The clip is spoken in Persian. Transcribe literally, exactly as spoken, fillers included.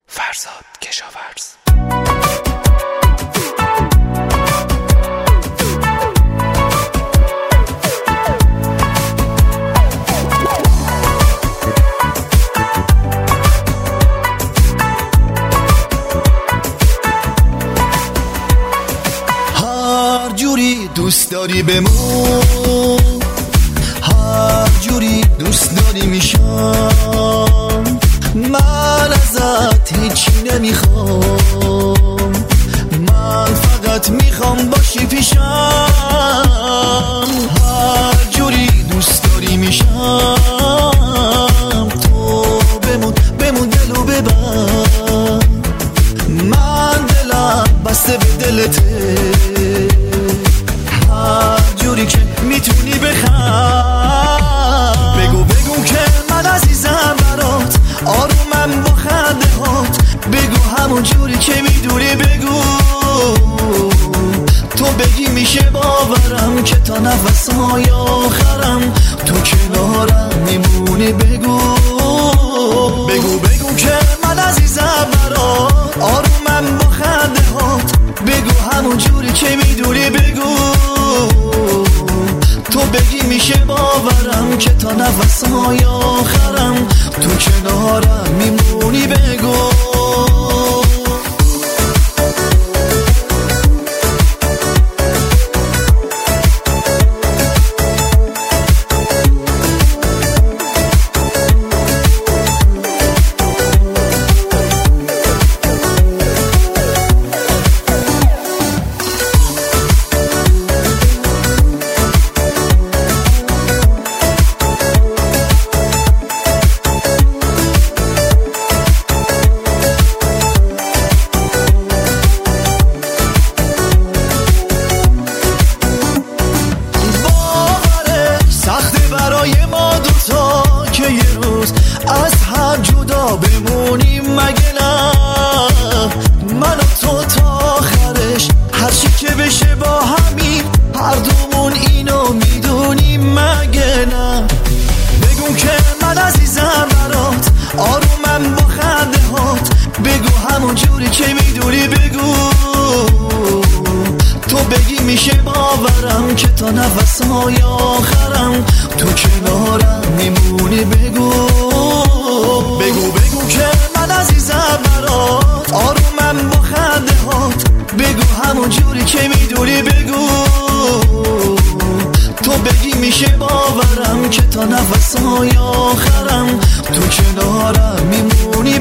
فرزاد کشاورز. هر جوری دوست داری بمون، هر جوری دوست داری میشم، من ازت هیچی نمیخوام، من فقط میخوام باشی پیشم. هر جوری دوست داری میشم، تو بمون بمون دلو ببر، من دلم بسته به دلته، هر جوری که میتونی بخند، بگو بگو که من عزیزم برات، آرومم با خنده هات، بگو همون جوری که میدونی، بگو تو بگی میشه باورم که تا نفسهای آخرم تو کنارم میمونی، بگو بگو بگو که من عزیزم برات، آرومم با خنده هات، بگو همون جوری که میدونی، بگو تو بگی میشه باورم که تا نفسهای آخرم تو کنارم میمونی، بگو. از هم جدا بمونیم مگه نه، من و تو تا آخرش هر چی که بشه با همین، هر دومون اینو میدونیم مگه نه. بگو که من عزیزم برات، آرومم با خنده هات، بگو همون جوری که میدونی، بگو تو بگی میشه باورم که تا نفسهای آخرم تو کنارم میمونی، بگو بگو بگو که من عزیزم برات، آرومم با خنده هات، بگو همون جوری که میدونی، بگو تو بگی میشه باورم که تا نفسهای آخرم تو کنارم میمونی،